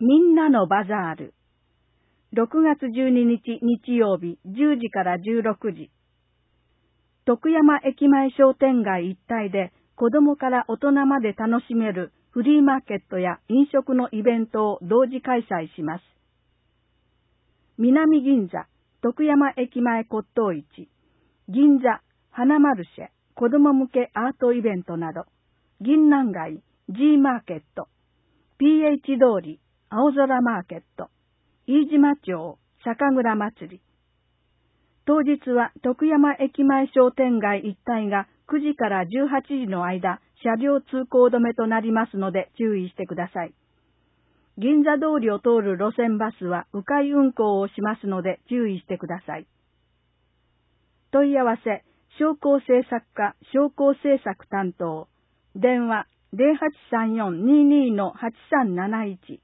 みんなのバザール。6月12日日曜日10時から16時。徳山駅前商店街一帯で子供から大人まで楽しめるフリーマーケットや飲食のイベントを同時開催します。南銀座、徳山駅前骨董市、銀座、花マルシェ、子供向けアートイベントなど、銀南街、G マーケット、PH 通り、青空マーケット、飯島町、酒蔵祭り。当日は徳山駅前商店街一帯が9時から18時の間、車両通行止めとなりますので注意してください。銀座通りを通る路線バスは迂回運行をしますので注意してください。問い合わせ、商工制作課商工制作担当、電話 0834-22-8371